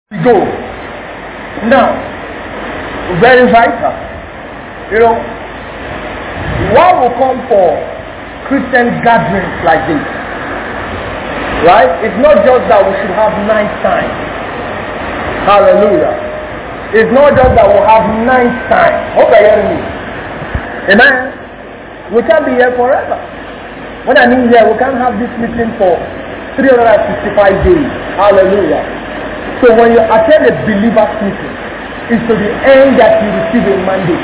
Go. Now, very vital. You know, one will come for Christian gatherings like this. Right? It's not just that we should have nice time. Hallelujah. It's not just that we'll have nice time. Hope you hear me. Amen. We can't be here forever. When I mean here, we can't have this meeting for 365 days. Hallelujah. So when you attend a believer's meeting, it's to the end that you receive a mandate.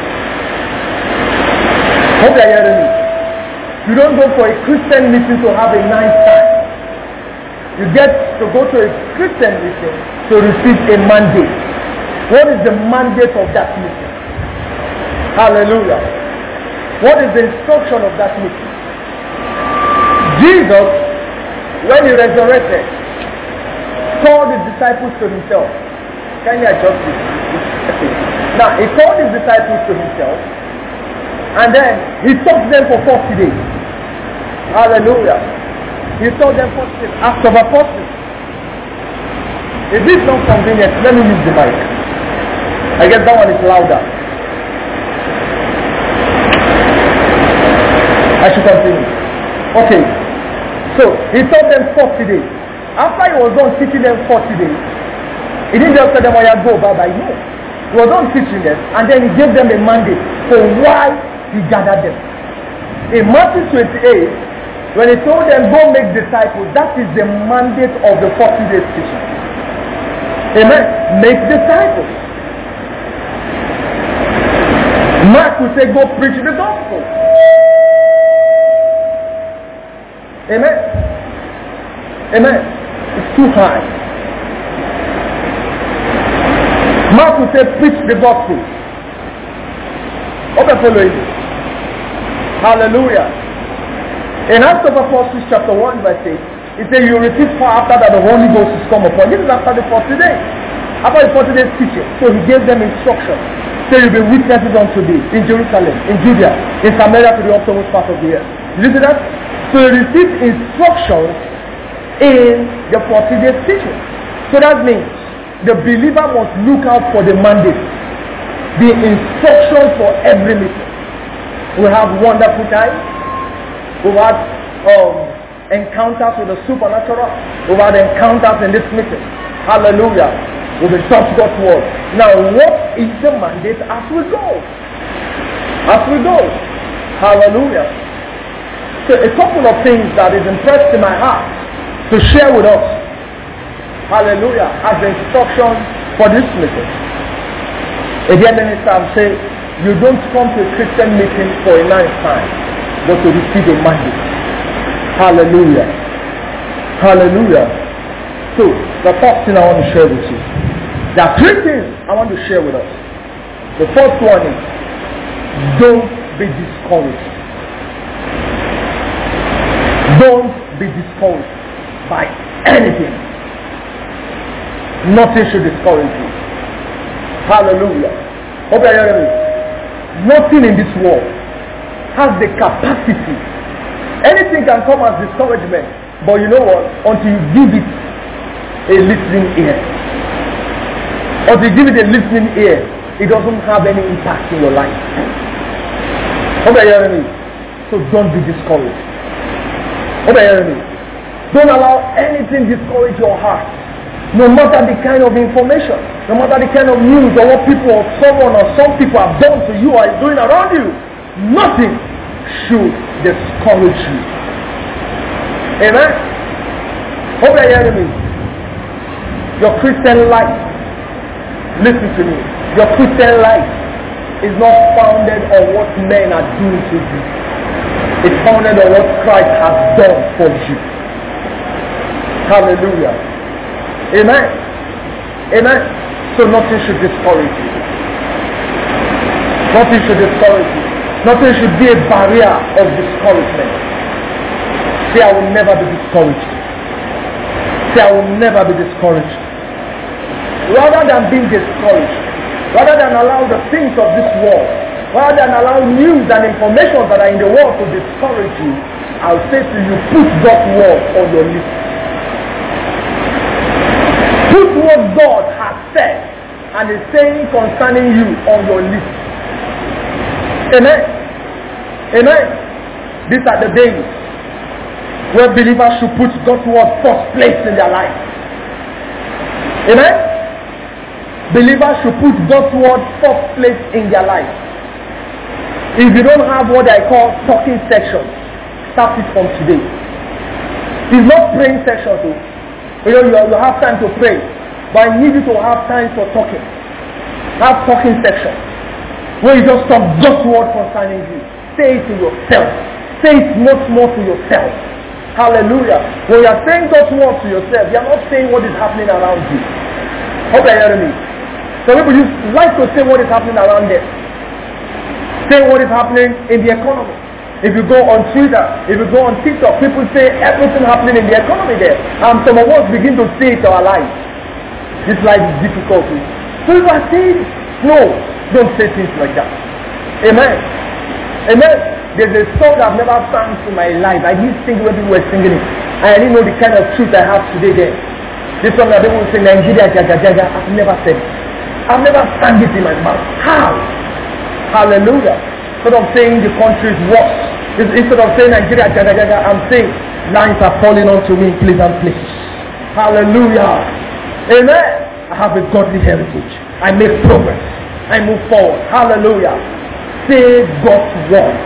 Hope you hear me. You don't go for a Christian meeting to have a nice time. You get to go to a Christian meeting to receive a mandate. What is the mandate of that meeting? Hallelujah. What is the instruction of that meeting? Jesus, when he resurrected, called his disciples to himself. Can you adjust this? Now, he called his disciples to himself, and then he taught them for 40 days. Hallelujah. He taught them 40 days. Acts of Apostles. If this is not convenient, let me use the mic. I guess that one is louder. I should continue. Okay. So, he taught them 40 days. After he was done teaching them 40 days, he didn't just tell them, oh yeah, go, bye-bye. No. He was done teaching them, and then he gave them a mandate for why he gathered them. In Matthew 28, when he told them, go make disciples, that is the mandate of the 40 days teaching. Amen. Make disciples. Mark will say, go preach the gospel. Amen. Amen. It's too high. Mark will say, preach the gospel. Open following. Hallelujah. In Acts of Apostles chapter 1 verse 8, it says, you receive power after that the Holy Ghost is come upon. This is after the 40 days. After the 40 days teaching. So he gave them instruction. So you'll be witnesses unto me in Jerusalem, in Judea, in Samaria to the uttermost part of the earth. Did you see that? So you receive instructions in the 40 days teaching. So that means the believer must look out for the mandate, the instruction for every meeting. We have wonderful times. We've had encounters with the supernatural. We've had encounters in this meeting. Hallelujah. We've been taught God's word. Now, what is the mandate as we go? As we go. Hallelujah. So a couple of things that is impressed in my heart to share with us. Hallelujah. As the instruction for this meeting. A dear minister say, you don't come to a Christian meeting for a nice time, but to receive a mandate. Hallelujah. Hallelujah. So, the first thing I want to share with you. There are three things I want to share with us. The first one is, don't be discouraged. Don't be discouraged by anything. Nothing should discourage you. Hallelujah. Hope you hear me. Nothing in this world has the capacity. Anything can come as discouragement, but you know what? Until you give it a listening ear. Until you give it a listening ear, it doesn't have any impact in your life. Hope you hear me. So don't be discouraged. Hope you hear me. Don't allow anything discourage your heart. No matter the kind of information, no matter the kind of news or what people or someone or some people have done to you or is doing around you, nothing should discourage you. Amen? Hope you hear me. Your Christian life, listen to me, your Christian life is not founded on what men are doing to you. It's founded on what Christ has done for you. Hallelujah. Amen. Amen. So nothing should discourage you. Nothing should discourage you. Nothing should be a barrier of discouragement. Say, I will never be discouraged. Say, I will never be discouraged. Rather than being discouraged, rather than allow the things of this world, rather than allow news and information that are in the world to discourage you, I'll say to you, put God's word on your list. Put what God has said and is saying concerning you on your list. Amen. Amen. These are the days where believers should put God's word first place in their life. Amen. Believers should put God's word first place in their life. If you don't have what I call talking section, start it from today. It's not praying section too. You have time to pray, but I need you to have time for talking. Have talking section where you just talk God's word concerning you. Say it to yourself. Say it much more to yourself. Hallelujah. When you are saying God's word to yourself, you are not saying what is happening around you. Hope you hear me. Some people just like to say what is happening around them. Say what is happening in the economy. If you go on Twitter, if you go on TikTok, people say everything happening in the economy there. And some of us begin to say it to our life. This life is difficult. So you are saying, no, don't say things like that. Amen. Amen. There's a song I've never sung in my life. I didn't sing when people were singing it. And I didn't know the kind of truth I have today there. This song that people say, Nigeria, jaga, jaga. I've never said it. I've never sang it in my mouth. How? Hallelujah. Instead of saying the country is worse, instead of saying Nigeria, jaga, jaga, I'm saying lines are falling onto me in pleasant places. Hallelujah. Amen. I have a godly heritage. I make progress. I move forward. Hallelujah. Say God's word.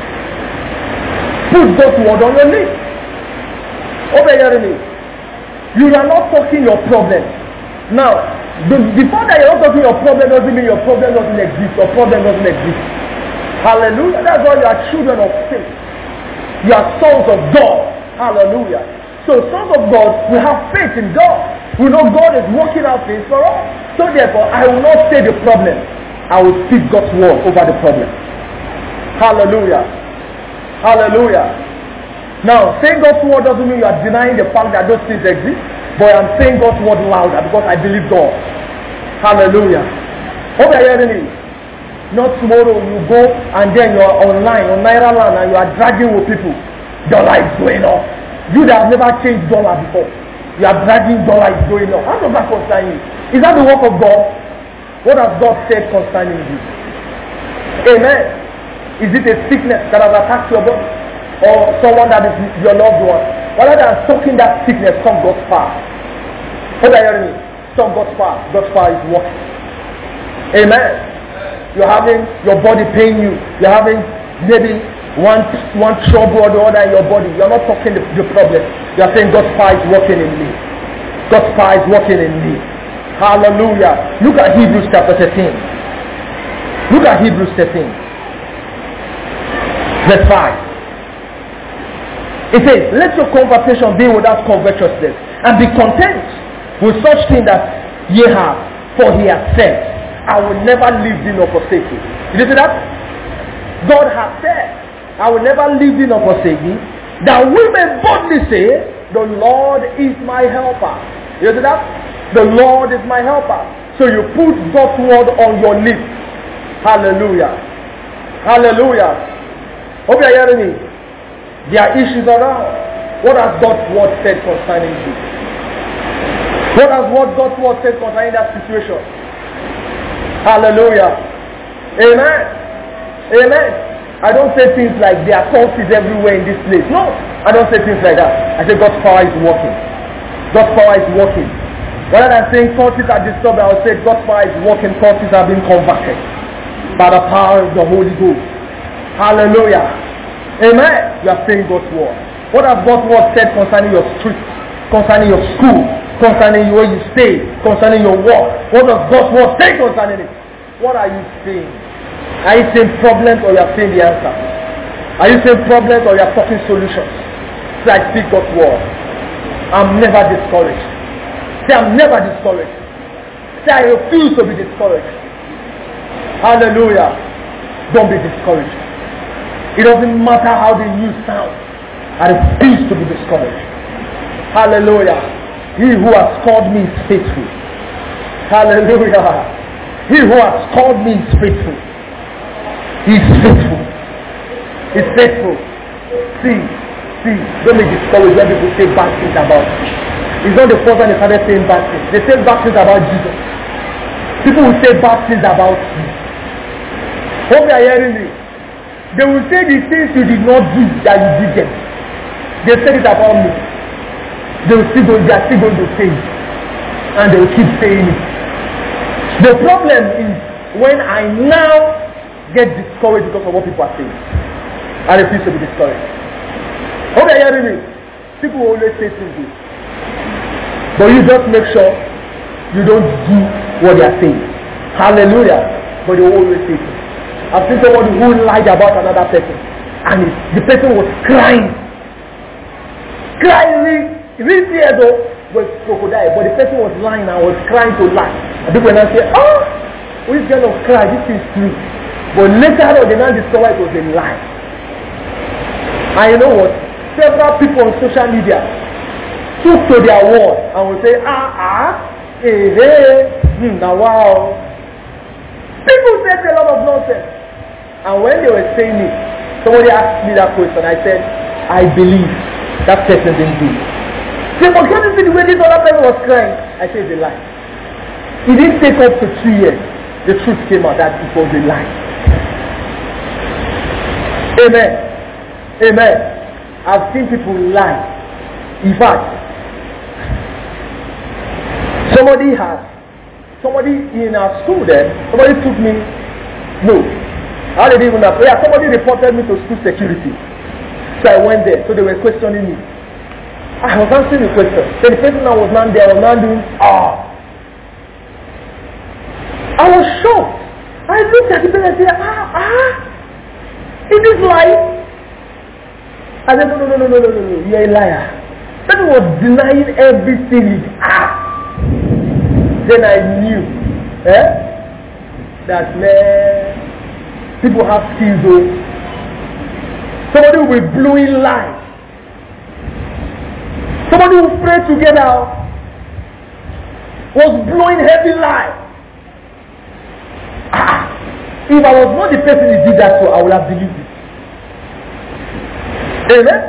Put God's word on your list. Obey me. You are not talking your problem. Now, before that you're not talking your problem doesn't mean your problem doesn't exist. Your problem doesn't exist. Hallelujah. That's why you are children of faith. You are sons of God. Hallelujah. So sons of God, we have faith in God. We know God is working out things for us. So therefore, I will not say the problem. I will speak God's word over the problem. Hallelujah. Hallelujah. Now, saying God's word doesn't mean you are denying the fact that those things exist. But I'm saying God's word louder because I believe God. Hallelujah. Hope you're hearing me. Not tomorrow you go and then you are online on Naira Land and you are dragging with people. Dollar is going up. You that have never changed dollar before, you are dragging dollar is going up. How does that concern you? Is that the work of God? What has God said concerning you? Amen. Is it a sickness that has attacked your body? Or someone that is your loved one? Rather than talking that sickness, come God's power. Hold on, hearing me. Some God's power. God's power is working. Amen. You're having your body pain you. You're having maybe one trouble or the other in your body. You're not talking the problem. You're saying God's power is working in me. God's power is working in me. Hallelujah. Look at Hebrews chapter 13. Look at Hebrews 13. Verse 5. It says, let your conversation be without covetousness, and be content with such things that ye have, for he has said, I will never leave thee nor forsake you. Did you see that? God has said, I will never leave thee nor forsake thee, that we may boldly say, the Lord is my helper. You see that? The Lord is my helper. So you put God's word on your lips. Hallelujah. Hallelujah. Hope you are hearing me. There are issues around. What has God's word said concerning you? What has God's word said concerning that situation? Hallelujah. Amen. Amen. I don't say things like there are cults everywhere in this place. No, I don't say things like that. I say God's power is working. God's power is working. Rather than saying cults are disturbed, I will say God's power is working. Cults are being converted by the power of the Holy Ghost. Hallelujah. Amen. You are saying God's word. What has God's word said concerning your street, concerning your school, concerning where you stay, concerning your work? What does God's word say concerning it? What are you saying? Are you saying problems or you are saying the answer? Are you saying problems or you are talking solutions? So I speak God's word. I'm never discouraged. Say I'm never discouraged. Say I refuse to be discouraged. Hallelujah. Don't be discouraged. It doesn't matter how the news sounds. I refuse to be discouraged. Hallelujah. He who has called me is faithful. Hallelujah. He who has called me is faithful. He is faithful. He is faithful. See, don't be discouraged when people say bad things about you. It's not the first time they started saying bad things. They say bad things about Jesus. People will say bad things about you. Hope you are hearing me. They will say the things you did not do that you did them. They said it about me. They are still going to say it. And they will keep saying it. The problem is when I now get discouraged because of what people are saying. I refuse to be discouraged. Hope you are hearing me. People will always say things good. But you just make sure you don't do what they are saying. Hallelujah. But they will always say things. I've seen somebody who lied about another person. And the person was crying. Crying. Real tears though was crocodile. But the person was lying and was crying to lie. And people now say, oh, this kind of cry, this is true. But later on they now discover it was a lie. And you know what? Several people on social media took to their word and will say, now wow. People said a lot of nonsense. And when they were saying it, somebody asked me that question. I said, I believe that person didn't do it. Say, but can't you see the way this other person was crying? I said, it's a lie. It didn't take up to 2 years. The truth came out that it was a lie. Amen. Amen. I've seen people lie. In fact, somebody in our school there, somebody took me, no, I didn't even know. Yeah, somebody reported me to school security. So I went there, so they were questioning me. I was answering the question. So the person that was not there was not doing, I was shocked. I looked at the person and said, is this life? I said, no, you're a liar. That was denying everything he asked. Then I knew that people have skills though. Somebody will be blowing lies. Somebody who prayed together was blowing heavy lies. If I was not the person who did that to, I would have believed it. Amen?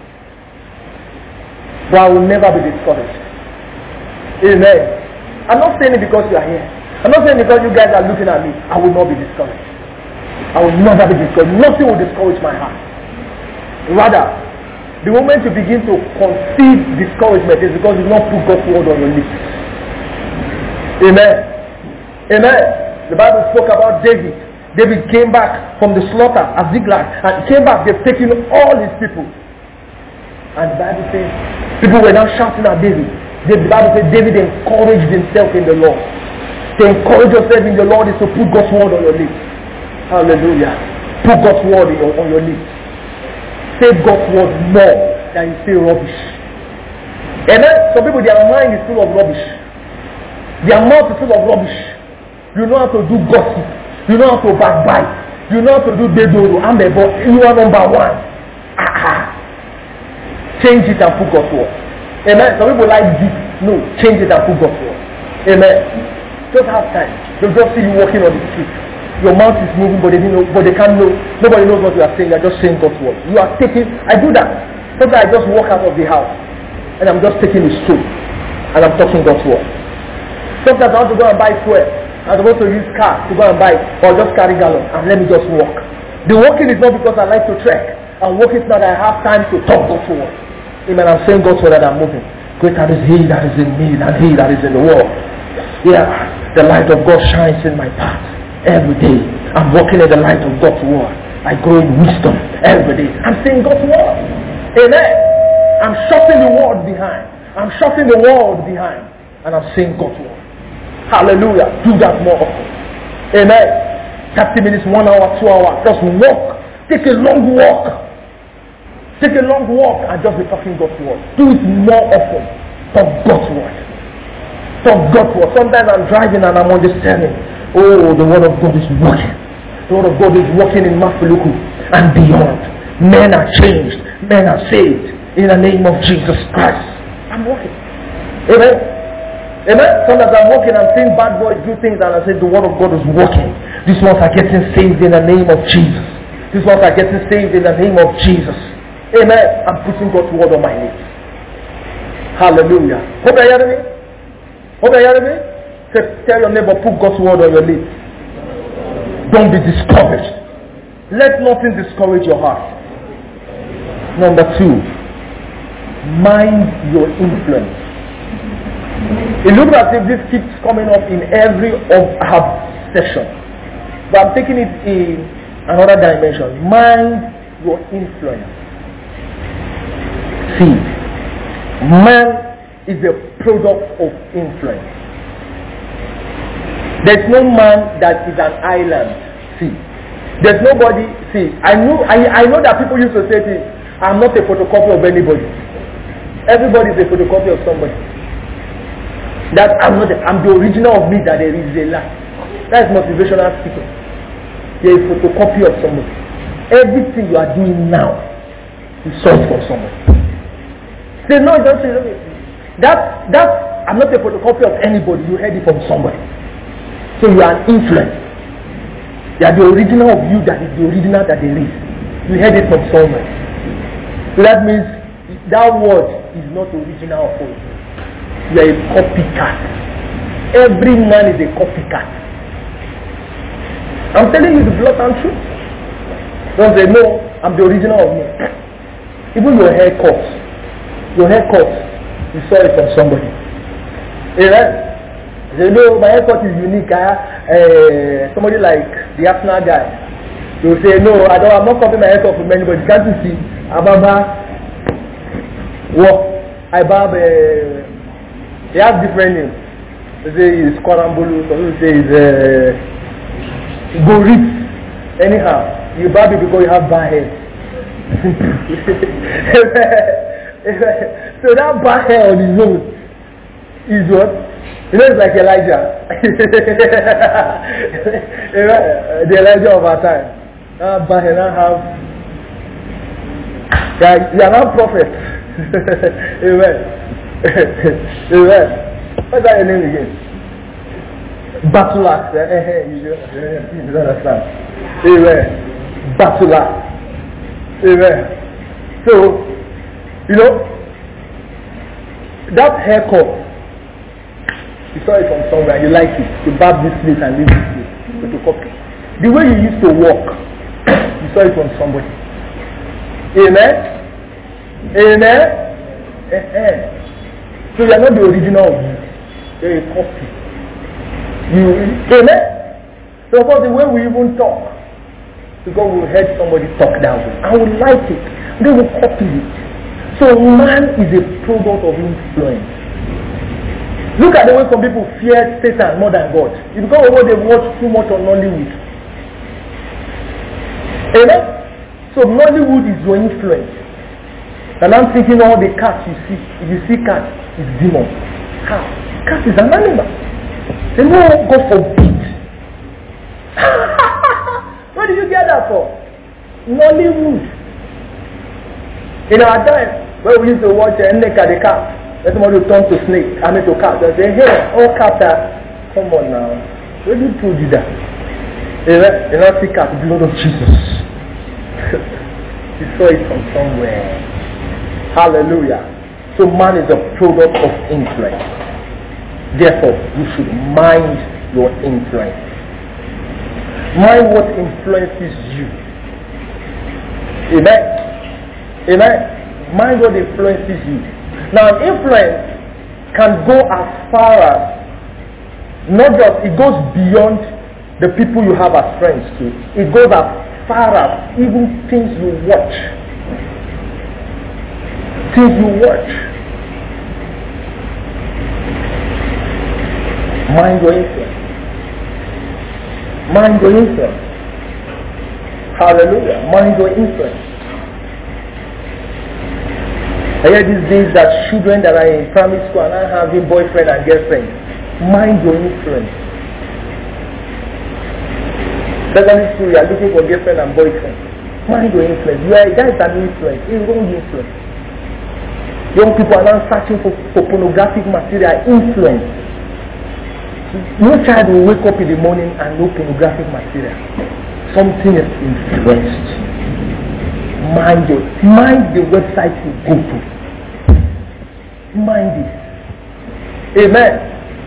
But I will never be discouraged. Amen. I'm not saying it because you are here. I'm not saying it because you guys are looking at me. I will not be discouraged. I will never be discouraged. Nothing will discourage my heart. Rather, the moment you begin to conceive discouragement is because you not put God's word on your lips. Amen. Amen. The Bible spoke about David. David came back from the slaughter at Ziklag and came back. They've taken all his people. And the Bible says, people were now shouting at David. The Bible says David encouraged himself in the Lord. To encourage yourself in the Lord is to put God's word on your lips. Hallelujah. Put God's word on your lips. Say God's word more than you say rubbish. Amen. Some people, their mind is full of rubbish. Their mouth is full of rubbish. You know how to do gossip. You know how to backbite. You know how to do dedodo. But you are number one. Change it and put God's word. Amen. Some people like deep. No, change it and put God's word. Amen. Just have time. They'll just see you walking on the street. Your mouth is moving, but they can't know. Nobody knows what you are saying. You're just saying God's word. You are taking. I do that. Sometimes I just walk out of the house and I'm just taking a stool and I'm talking God's word. Sometimes I want to go and buy fuel. I'm supposed to use car to go and buy, or just carry gallon and let me just walk. The walking is not because I like to trek. I'm walking so that I have time to talk God's word. Amen. I'm saying God's word that I'm moving. Greater is He that is in me than he that is in the world. Yeah, the light of God shines in my path every day. I'm walking in the light of God's word. I grow in wisdom every day. I'm saying God's word. Amen. I'm shutting the world behind. I'm shutting the world behind. And I'm saying God's word. Hallelujah. Do that more often. Amen. 30 minutes, 1 hour, 2 hours. Just walk. Take a long walk. Take a long walk and just be talking God's word. Do it more often. Talk God's word. Talk God's word. Sometimes I'm driving and I'm understanding. Oh, the word of God is working. The word of God is working in Mafuluku and beyond. Men are changed. Men are saved. In the name of Jesus Christ. I'm working. Amen. Amen. Sometimes I'm walking, I'm seeing bad boys do things and I say the word of God is working. These ones are getting saved in the name of Jesus. These ones are getting saved in the name of Jesus. Amen. I'm putting God's word on my lips. Hallelujah. Hope you're hearing me? Hope you're hearing me? Say, tell your neighbor, put God's word on your lips. Don't be discouraged. Let nothing discourage your heart. Number 2, mind your influence. It looks as if this keeps coming up in every of our session, but I'm taking it in another dimension. Mind your influence. See, man is a product of influence. There's no man that is an island. See, there's nobody. See, I know that people used to say this. I'm not a photocopy of anybody. Everybody is a photocopy of somebody. That I'm the original of me that there is a lie. That's motivational speaking. You're a photocopy of somebody. Everything you are doing now is sourced from somebody. Say no, don't say no. That I'm not a photocopy of anybody. You heard it from somebody. So you are an influence. You are the original of you that is the original that there is. You heard it from somewhere. So that means that word is not original for you. You are a copycat. Every man is a copycat. I'm telling you the blunt truth. Don't say no, I'm the original of me. Even your haircut. You saw it from somebody. Amen. They know my haircut is unique. Somebody like the Arsenal guy. They will say, no, I'm not copying my haircut from anybody. Can't you see? Ababa. They have different names. They say it's Kwarambulu, some people say it's Gorit. Anyhow, you barb it because you have bad hair. So that bad hair on his own is what? You know, it's like Elijah. The Elijah of our time. Bad hair now have. You are not prophet. Amen. Amen. What's that your name again? Batula. You don't understand. Amen. Batula. Amen. So, you know, that haircut, you saw it from somewhere, you like it. You barb this place and leave this place. But you copy. The way you used to walk, you saw it from somebody. Amen. Amen. So you are not the original of you. You are a copy. Amen. So about the way we even talk, because we heard somebody talk that way, and we like it, they will copy it. So man is a product of influence. Look at the way some people fear Satan more than God. It's because of what they watch too much on Nollywood. Amen. So Nollywood is your influence. And I'm thinking all the cats you see. If you see cats, it's demon. How? Cat is an animal. Say no, God forbid. Where did you get that from? Nollywood. In our time, when we used to watch Nneka the cat, let somebody turn to snake, to cat. They say, hey, all cats are, come on now. Where did you told you that? You know, see cat, blood of Jesus. You saw it from somewhere. Hallelujah. So man is a product of influence. Therefore, you should mind your influence. Mind what influences you. Amen. Amen. Mind what influences you. Now, influence can go as far as, not just, it goes beyond the people you have as friends too. It goes as far as even things you watch. Things you watch. Mind your influence. Mind your influence. Hallelujah. Mind your influence. I hear these days that children that are in primary school are not having boyfriend and girlfriend. Mind your influence. Secondary school, you are looking for girlfriend and boyfriend. Mind your influence. You are, that is an influence. It's wrong influence. Young people are now searching for pornographic material. Influence. No child will wake up in the morning and know pornographic material. Something is influenced. Mind the website you go to. mind this. Amen.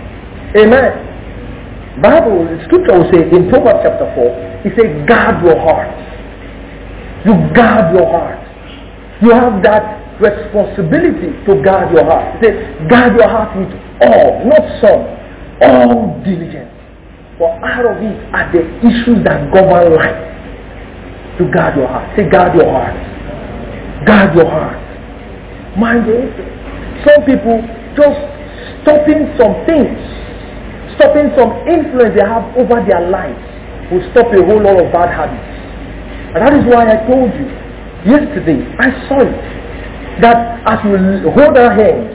Amen. Bible, scripture will say in Proverbs chapter 4, it says, guard your heart. You guard your heart. You have that responsibility to guard your heart. It says, guard your heart with all, not some, all diligence. For out of it are the issues that govern life. To guard your heart. Say, guard your heart. Guard your heart. Mind your influence. Some people just stopping some things, stopping some influence they have over their lives will stop a whole lot of bad habits. And that is why I told you yesterday, I saw it, that as we hold our hands,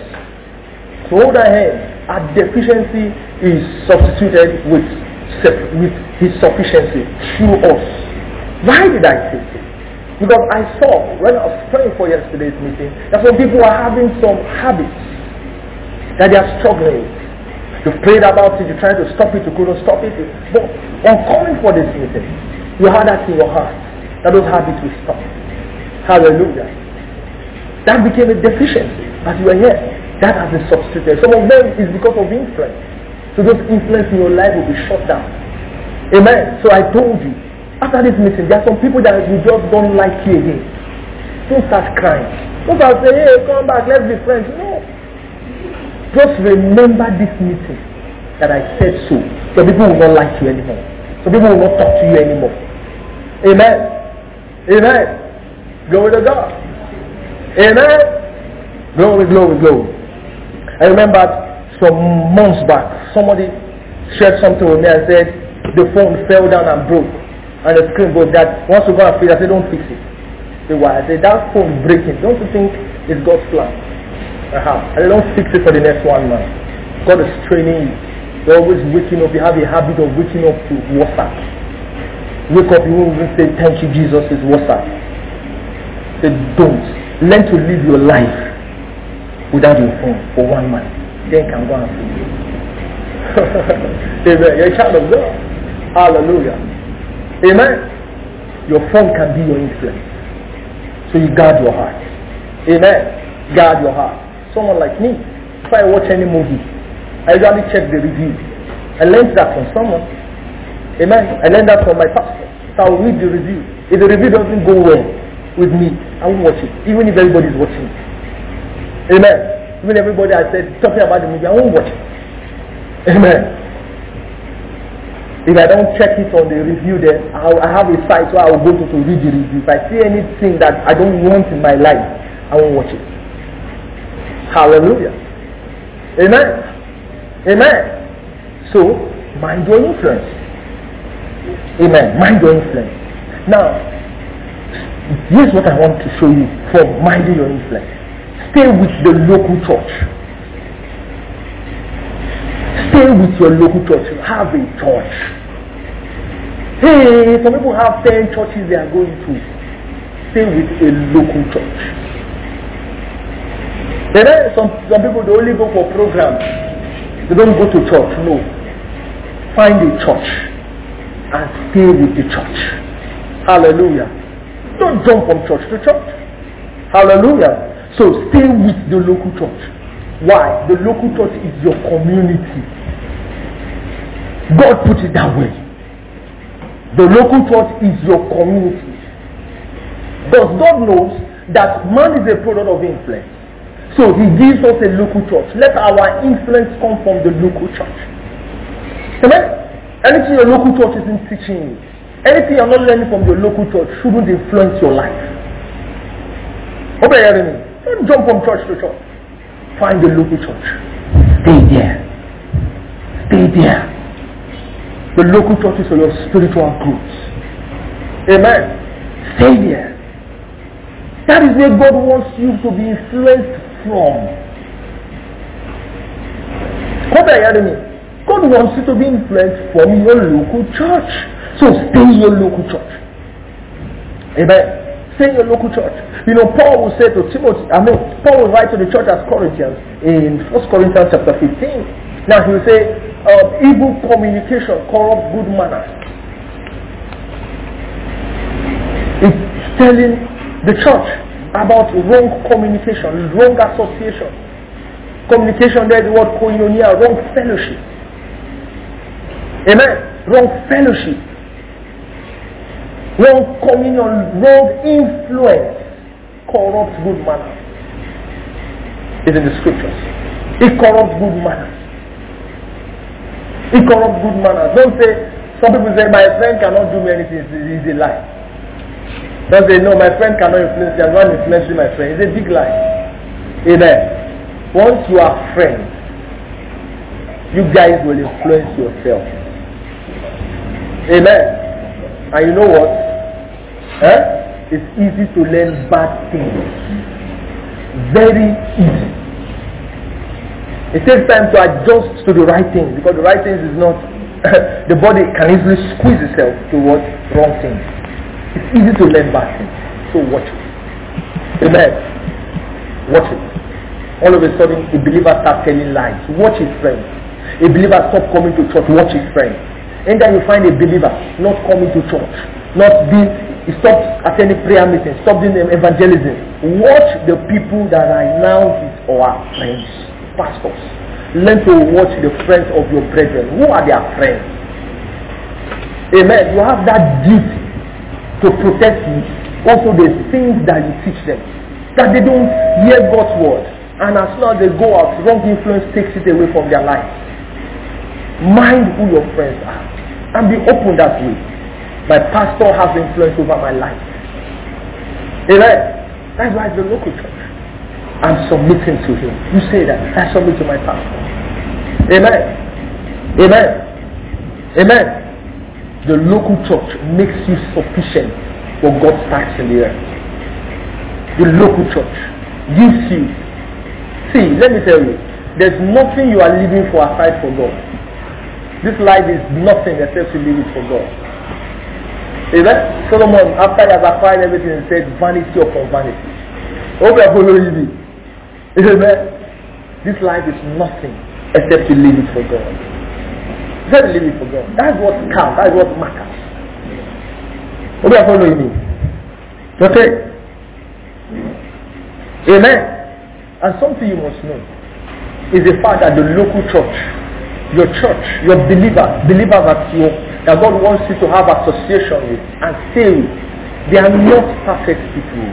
our deficiency is substituted with his sufficiency through us. Why did I say this? Because I saw when I was praying for yesterday's meeting that some people are having some habits that they are struggling with. You've prayed about it, you tried to stop it, you couldn't stop it. But on coming for this meeting, you had that in your heart that those habits will stop. Hallelujah. That became a deficiency as you were here. That has been substituted. Some of them is because of influence. So those influence in your life will be shut down. Amen. So I told you, after this meeting, there are some people that you just don't like you again. Don't start crying. Don't start saying, hey, come back, let's be friends. No. Just remember this meeting that I said so. Some people will not like you anymore. Some people will not talk to you anymore. Amen. Amen. Glory to God. Amen. Glory, glory, glory. I remember some months back, somebody shared something with me and said the phone fell down and broke. And the screen broke. That once you go and fix it, I said, don't fix it. Say, why? I said, that phone is breaking. Don't you think it's God's plan? I said, don't fix it for the next 1 month. God is training you. You're always waking up. You have a habit of waking up to WhatsApp. Wake up, you won't even say, thank you, Jesus, is WhatsApp. Say, don't. Learn to live your life without your phone for 1 month. Then you can go and fix it. Amen. You're a child of God. Hallelujah. Amen. Your phone can be your influence. So you guard your heart. Amen. Guard your heart. Someone like me, if I watch any movie, I usually check the review. I learned that from someone. Amen. I learned that from my pastor. So I will read the review. If the review doesn't go well with me, I won't watch it. Even if everybody is watching it. Amen. Even everybody has said something about the movie, I won't watch it. Amen. If I don't check it on the review, then I have a site where I will go to read the review. If I see anything that I don't want in my life, I won't watch it. Hallelujah. Amen. Amen. So, mind your influence. Amen. Mind your influence. Now, here's what I want to show you for minding your influence. Stay with the local church. Stay with your local church. Have a church. Hey, some people have 10 churches they are going to. Stay with a local church. There are some people they only go for programs. They don't go to church. No. Find a church and stay with the church. Hallelujah. Don't jump from church to church. Hallelujah. So stay with the local church. Why? The local church is your community. God put it that way. The local church is your community. Because God knows that man is a product of influence. So he gives us a local church. Let our influence come from the local church. Amen? Anything your local church isn't teaching you, anything you're not learning from your local church shouldn't influence your life. Obey me. Don't jump from church to church. Find the local church. Stay there. Stay there. The local church is for your spiritual growth. Amen. Stay there. That is where God wants you to be influenced from. Obey me. God wants you to be influenced from your local church. So stay in your local church. Amen. Stay in your local church. You know, Paul will say to Timothy, Paul will write to the church as Corinthians in 1 Corinthians chapter 15. Now he will say, evil communication corrupts good manners. It's telling the church about wrong communication, wrong association. communication. There's the word koinonia, wrong fellowship. Amen. Wrong fellowship. Wrong communion, wrong influence corrupts good manners. It's in the scriptures. It corrupts good manners. It corrupts good manners. Don't say, some people say, my friend cannot do me anything. It's a lie. Don't say, no, my friend cannot influence you. I'm not influencing my friend. It's a big lie. Amen. Once you are friends, you guys will influence yourself. Amen. And you know what? It's easy to learn bad things. Very easy. It takes time to adjust to the right thing, because the right things is not the body can easily squeeze itself towards wrong things. It's easy to learn bad things. So watch it. Amen. Watch it. All of a sudden a believer starts telling lies. Watch his friends. A believer stops coming to church. Watch his friends. And then you find a believer not coming to church, he stops attending prayer meetings, stops doing evangelism. Watch the people that are now his or our friends, pastors. Learn to watch the friends of your brethren. Who are their friends? Amen. You have that duty to protect also the things that you teach them, that they don't hear God's word, and as soon as they go out, wrong influence takes it away from their life. Mind who your friends are and be open that way. My pastor has influence over my life. Amen. That's why it's the local church. I'm submitting to him. You say that. I submit to my pastor. Amen. Amen. Amen. The local church makes you sufficient for God's task in the earth. The local church gives you. See, let me tell you, there's nothing you are living for aside for God. This life is nothing except to live it for God. Amen. Solomon, after he has acquired everything, said, vanity upon vanity. Hope you are following me. Amen. This life is nothing except to live it for God. Except to live it for God. That's what counts. That's what matters. Hope you are following me. Okay. Amen. And something you must know is the fact that the local church, your church, your believers that God wants you to have association with and stay with, they are not perfect people.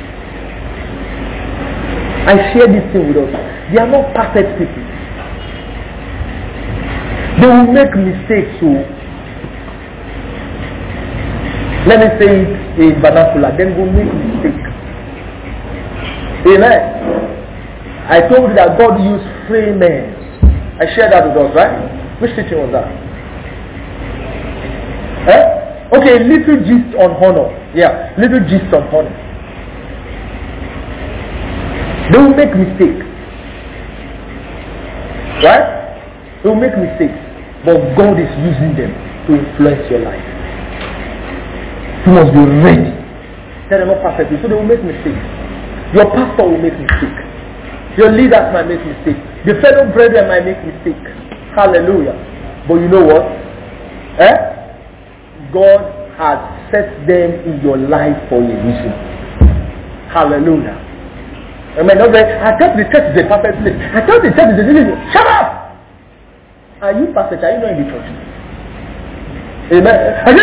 I share this thing with us. They are not perfect people. They will make mistakes. So let me say it in vernacular. Then will make mistakes. Amen. I told you that God used free men. I shared that with us, right? Which teaching was that? Okay, little gist on honor. Yeah, little gist on honor. They will make mistakes. Right? They will make mistakes. But God is using them to influence your life. You must be ready. They are not perfect, so they will make mistakes. Your pastor will make mistakes. Your leaders might make mistakes. The fellow brethren might make mistakes. Hallelujah. But you know what? God has set them in your life for a reason. Hallelujah. Amen. I thought the church is a perfect place. I thought the church is a religion. Shut up! Are you perfect? Are you not in the church? Amen.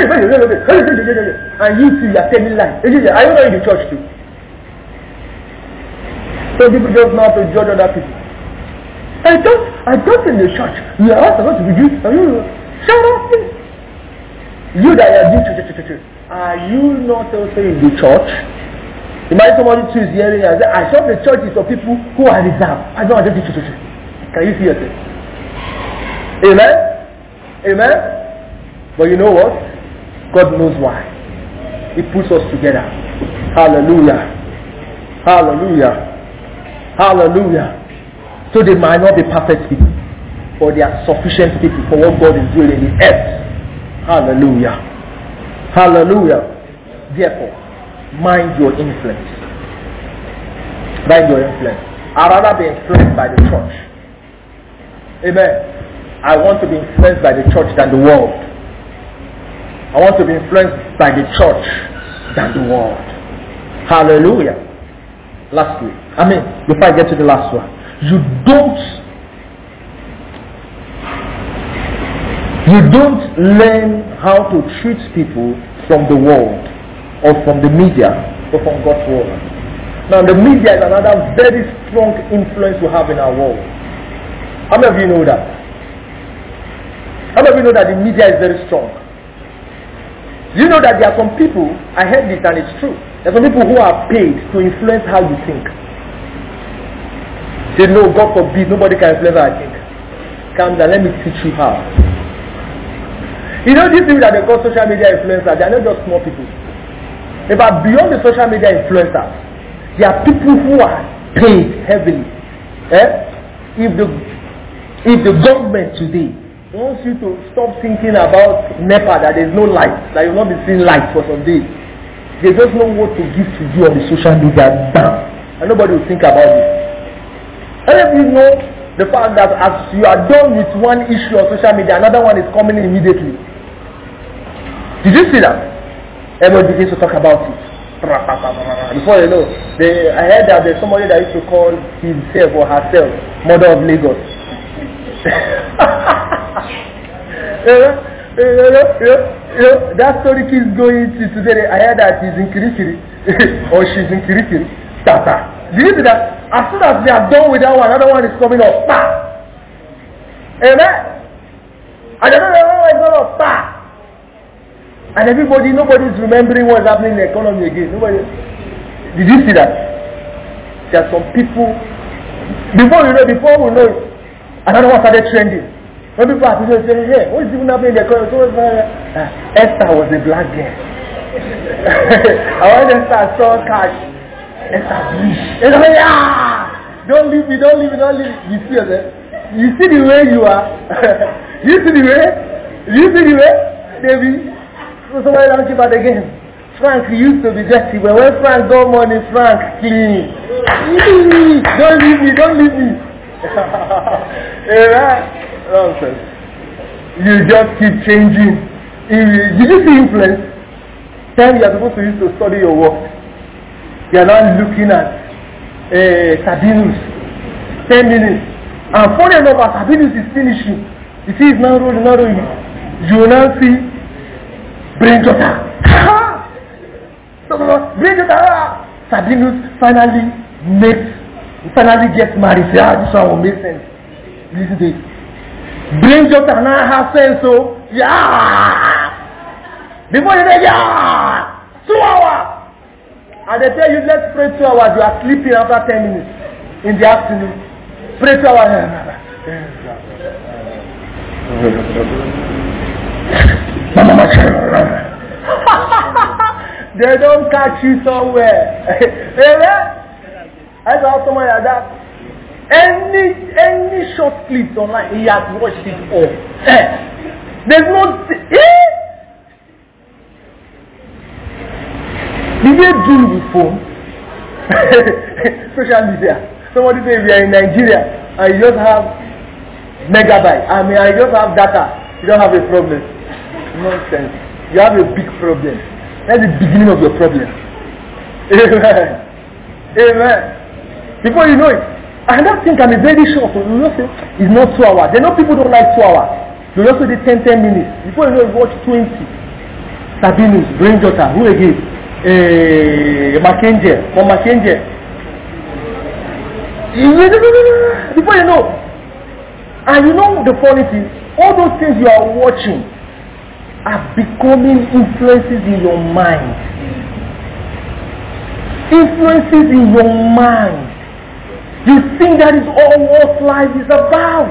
And you too, you are telling lies. Are you not in the church too? So people just know how to judge other people. I thought in the church, you are not supposed to be Jews. Shut up, please. You that are Jews, are you not also in the church? Imagine somebody too is hearing and say, I thought the church is for people who are reserved. I don't want to do church. Can you see yourself? Amen? Amen? But you know what? God knows why. He puts us together. Hallelujah. Hallelujah. Hallelujah. So they might not be perfect people, but they are sufficient people for what God is doing in the earth. Hallelujah. Hallelujah. Therefore, mind your influence. Mind your influence. I'd rather be influenced by the church. Amen. I want to be influenced by the church than the world. I want to be influenced by the church than the world. Hallelujah. Lastly, before I get to the last one, You don't learn how to treat people from the world or from the media or from God's word. Now the media is another very strong influence we have in our world. How many of you know that? How many of you know that the media is very strong? Do you know that there are some people, I heard this and it's true, there are some people who are paid to influence how you think. They know, God forbid, nobody can influence how I think. Come down, let me teach you how. You know these people that they call social media influencers, they are not just small people. But beyond the social media influencers, there are people who are paid heavily. If the government today wants you to stop thinking about NEPA, that there is no light, that you will not be seeing light for some days, they just know what to give to you on the social media, bam, and nobody will think about it. And if you know the fact that as you are done with one issue on social media, another one is coming in immediately. Did you see that? Everybody begins to talk about it. Before you know, I heard that there's somebody that used to call himself or herself Mother of Lagos. That story keeps going to today. I heard that he's in Kirikiri or she's in Kirikiri. Tata. Do you see that? As soon as they are done with that one, another one is coming up. Amen. And another one is coming up. And nobody is remembering what's happening in the economy again. Nobody. Did you see that? There are some people. Before we know it, another one started trending. When people are saying, hey, what is even happening in the economy? So, Esther was a black girl. I want Esther saw cash. Esther bleach. Don't leave me. You see yourself? You see the way you are? You see the way? David? So somebody don't keep out again. Frank used to be dirty, but when Frank got money, Frank clean. Don't leave me. Nonsense. You just keep changing. Did you see influence? Time you are supposed to use to study your work. You are now looking at Sabinus. 10 minutes. And funny enough, as Sabinus is finishing, you see it's now rolling. You will now see Brain Jota. Brain Jota. Sabinus finally gets married. This one will make sense. Listen to it. Brain Jota now has sense, so before you know, 2 hours. And they tell you, let's pray 2 hours. You are sleeping after 10 minutes in the afternoon. Pray 2 hours. They don't catch you somewhere. I saw someone like that. Any short clips online, he has watched it all. There's no. Did they do with phone? Social media. Somebody say we are in Nigeria and you just have megabyte. I just have data. You don't have a problem. Nonsense. You have a big problem. That's the beginning of your problem. Amen. Before you know it. And that thing can be very short. You know, say it's not 2 hours. They know people don't like 2 hours. You also do 10 minutes. Before you know it, watch 20. Sabinus, Brain Jota, who again? Mackenzie. Before you know. And you know the funny thing, all those things you are watching are becoming influences in your mind. Influences in your mind. You think that is all what life is about.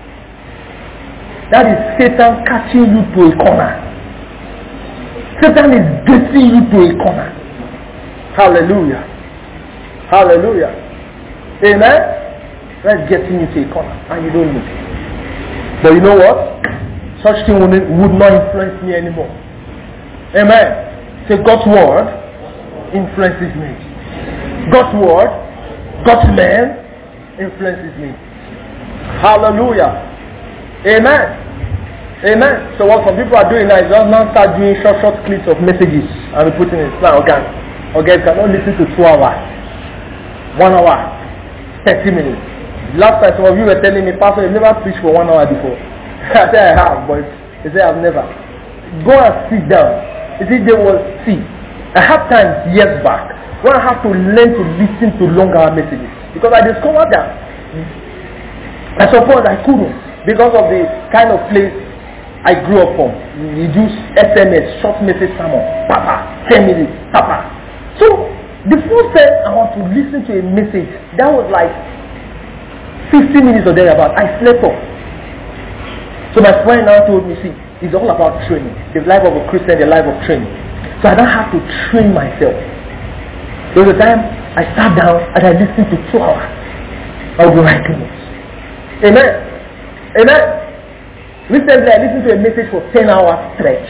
That is Satan catching you to a corner. Satan is getting you to a corner. Hallelujah. Hallelujah. Amen. That's getting you to a corner and you don't know. But you know what? Such thing would not influence me anymore. Amen. So God's word influences me. God's word, God's man influences me. Hallelujah. Amen. Amen. So what some people are doing now is just now start doing short clips of messages and we putting it now. Okay, you cannot listen to 2 hours, 1 hour, 30 minutes. Last time some of you were telling me, Pastor, you've never preached for 1 hour before. I said I have, but they said I've never. Go and sit down. You see, I have times years back when I have to learn to listen to longer messages because I discovered that I suppose I couldn't because of the kind of place I grew up from. You do SMS, short message sermon, Papa, 10 minutes, Papa. So the first time I want to listen to a message, that was like 15 minutes or thereabout. I slept off. So my friend now told me, see, it's all about training. The life of a Christian, the life of training. So I don't have to train myself. There was a time I sat down and I listened to 2 hours of the writing notes. Amen. Amen. Recently I listened to a message for 10 hours stretch.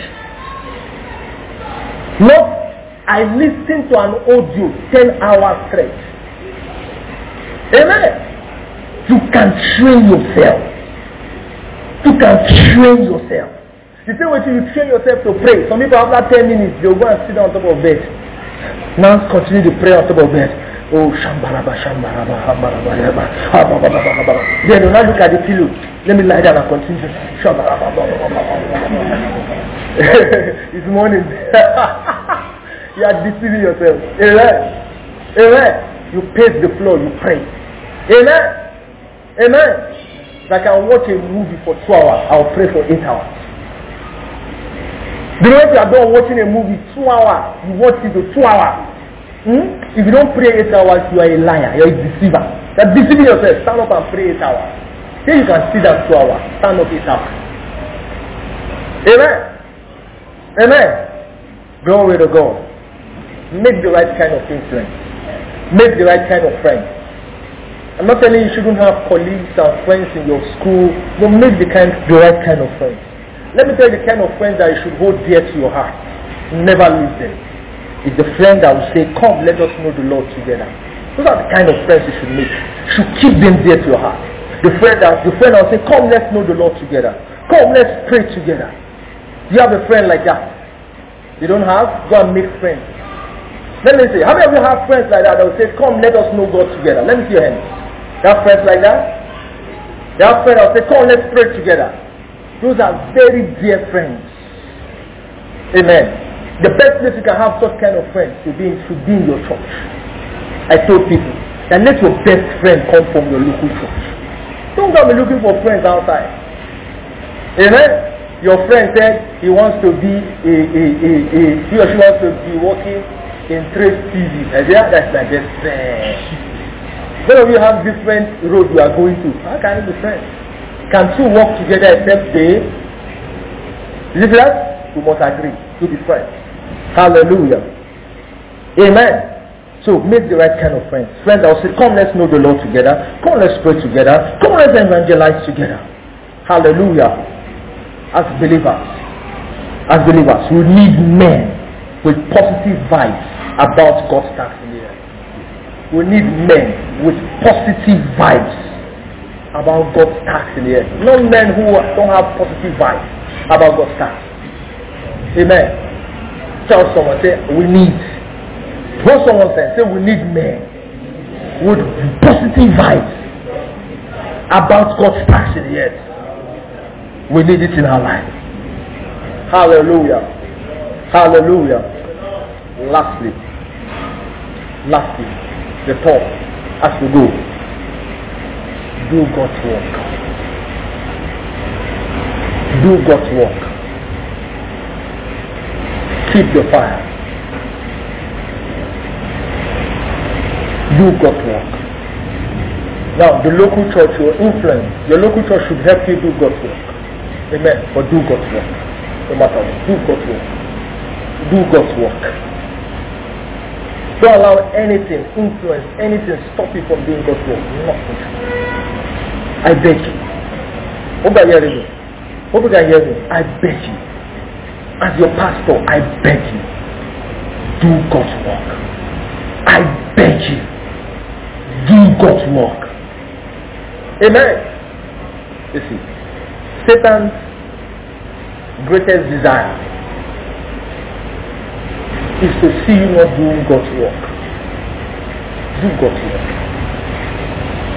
Not, I listened to an audio 10 hours stretch. Amen. You can train yourself. You can train yourself. The same way you train yourself to pray. Some people after 10 minutes, they'll go and sit down on top of bed. Now continue to pray on top of bed. Oh, shambaraba, shambaraba, hambaraba, hambaraba. Then they'll now look at the pillow. Let me lie down and continue. Shambaraba. It's morning. You are deceiving yourself. Amen. Amen. You pace the floor, you pray. Amen. Amen. If I can watch a movie for 2 hours, I'll pray for 8 hours. The way you are done watching a movie 2 hours, you watch it for 2 hours. If you don't pray 8 hours, you are a liar, you are a deceiver. You are deceiving yourself. Stand up and pray 8 hours. Then you can sit down 2 hours. Stand up 8 hours. Amen. Amen. Glory to God. Make the right kind of influence. Make the right kind of friends. I'm not telling you shouldn't have colleagues and friends in your school, but make the right kind of friends. Let me tell you the kind of friends that you should hold dear to your heart. Never leave them. It's the friend that will say, come, let us know the Lord together. Those are the kind of friends you should make. You should keep them dear to your heart. The friend that will say, come, let's know the Lord together. Come, let's pray together. Do you have a friend like that? You don't have? Go and make friends. Let me say, how many of you have friends like that that will say, come, let us know God together? Let me see your hands. You have friends like that? You have friends that will say, come, let's pray together. Those are very dear friends. Amen. The best place you can have such kind of friends should be in your church. I told people that let your best friend come from your local church. Don't go be looking for friends outside. Amen. Your friend said he wants to be he or she wants to be working in Trace TV. And that's my best friend. Some of you have different roads you are going to. How can you be friends? Can two work together except they? Is it that? We must agree to be friends. Hallelujah. Amen. So make the right kind of friends. Friends that will say, come, let's know the Lord together. Come, let's pray together. Come, let's evangelize together. Hallelujah. As believers, we need men with positive vibes about God's task in the earth. We need men with positive vibes about God's task in the earth. Not men who don't have positive vibes about God's task. Amen. Tell someone, say, we need. What someone says, say, we need men with positive vibes about God's task in the earth. We need it in our life. Hallelujah. Hallelujah. Lastly, the thought as we go. Do God's work. Do God's work. Keep the fire. Do God's work. Now, the local church, your influence, your local church should help you do God's work. Amen. But do God's work. No matter what. Do God's work. Do God's work. Don't allow anything, influence, anything stop you from doing God's work. Nothing. I beg you. Hope you can hear me. I beg you. As your pastor, I beg you. Do God's work. I beg you. Do God's work. Amen. You see, Satan's greatest desire is to see you not doing God's work. Do God's work.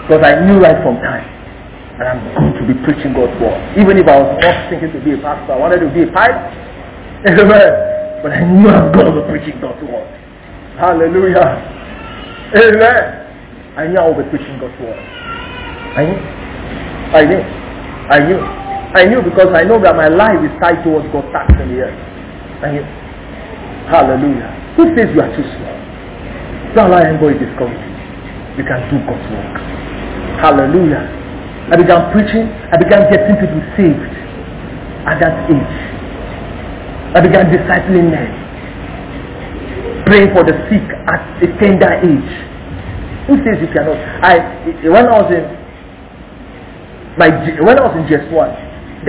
Because I knew right from time that I'm going to be preaching God's word. Even if I was not thinking to be a pastor, I wanted to be a pilot. Amen. But I knew I'm going to be preaching God's word. Hallelujah. Amen. I knew I would be preaching God's word. I knew because I know that my life is tied towards God's task in the earth. I knew. Hallelujah. Who says you are too small? Don't allow anybody to discourage you. You can do God's work. Hallelujah. I began preaching. I began getting people saved at that age. I began discipling men. Praying for the sick at a tender age. Who says you cannot? When I was in GS1,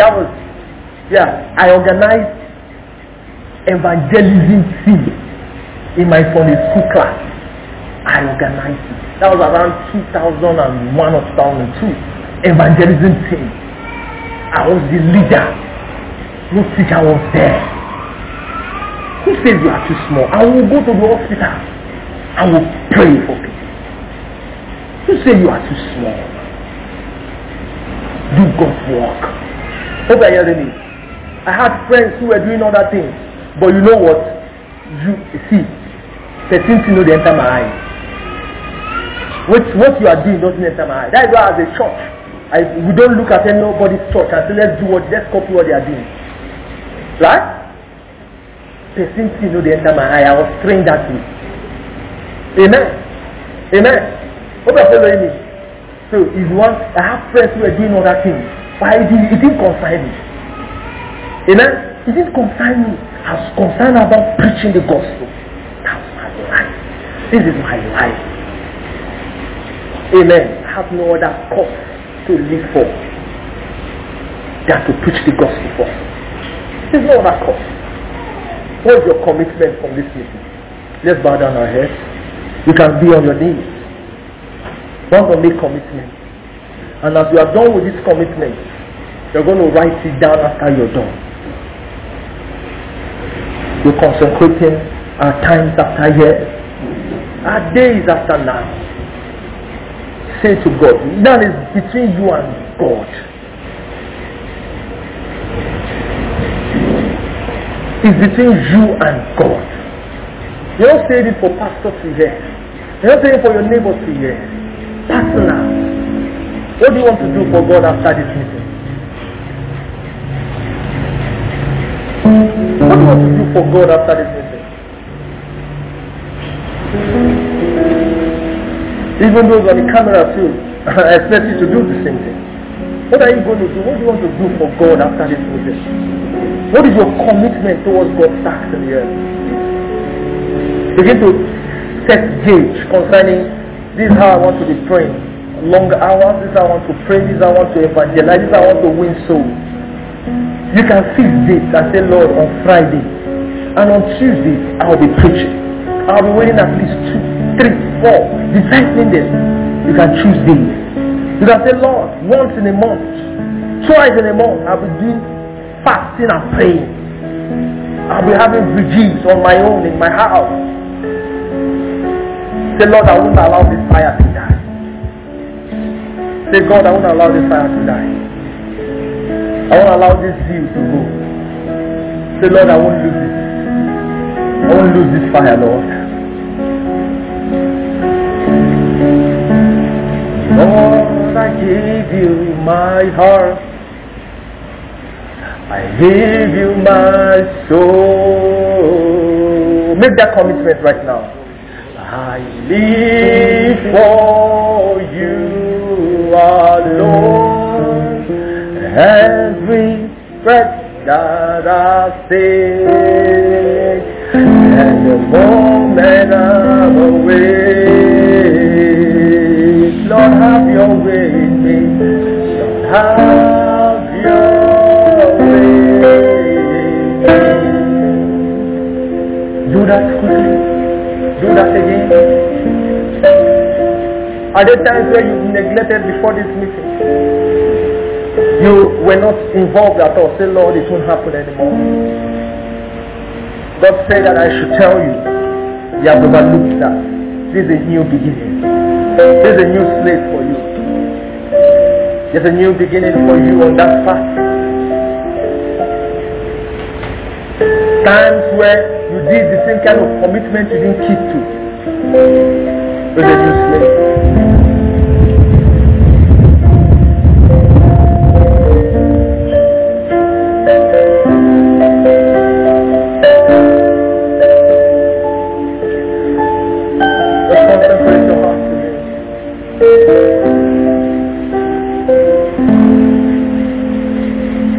I organized evangelism team in my Sunday school class. I organized it. That was around 2001 or 2002. Evangelism team. I was the leader. No teacher was there. Who says you are too small? I will go to the hospital. I will pray for people. Who says you are too small? Do God's work. Hope I hear me. I had friends who were doing other things. But you know what? You see, certain things know they enter my eye. What you are doing doesn't enter my eye. That is why as a church, we don't look at anybody's church and say let's copy what they are doing. Right? Certain things know they enter my eye. I was trained that way. Amen. Amen. Hope you are following me. So if you want, I have friends who are doing other things. But it didn't concern me. Amen? It didn't concern me. I was concerned about preaching the gospel. That's my life. This is my life. Amen. I have no other cause to live for than to preach the gospel for. There's no other cause. What is your commitment from this meeting? Let's bow down our heads. You can be on your knees. Want to make commitment. And as you are done with this commitment, you're going to write it down after you're done. You're consecrating our times after years, our days after now. Say to God, that is between you and God. It's between you and God. You're not saying it for pastors to hear. You're not saying it for your neighbors to hear. Personal. What do you want to do for God after this meeting? What do you want to do for God after this meeting? Even those on the camera too, I expect you to do the same thing. What are you going to do? What do you want to do for God after this meeting? What is your commitment towards God's task in the earth? Begin to set gauge concerning this is how I want to be praying. Long hours, this is how I want to pray, this is how I want to evangelize, this is how I want to win souls. You can fix dates and say, Lord, on Friday and on Tuesday I'll be preaching. I'll be waiting at least 2, 3, 4, discipling them. You can choose days. You can say, Lord, once in a month, twice in a month, I'll be doing fasting and praying. I'll be having vigils on my own in my house. Say, Lord, I won't allow this fire to die. Say, God, I won't allow this fire to die. I won't allow this zeal to go. Say, Lord, I won't lose it. I won't lose this fire, Lord. Lord, I give you my heart. I give you my soul. Make that commitment right now. I live for you alone. Every breath that I take, and the moment I'm awake, Lord, have your way in me. Lord, have your way. Do that quickly. Do that again. Are there times where you've neglected before this meeting? You were not involved at all. Say, Lord, it won't happen anymore. God said that I should tell you. You have overlooked that. This is a new beginning. This is a new slate for you. There's a new beginning for you on that path. Times where you did the same kind of commitment you didn't keep to. There's a new slave. Let's concentrate your heart today.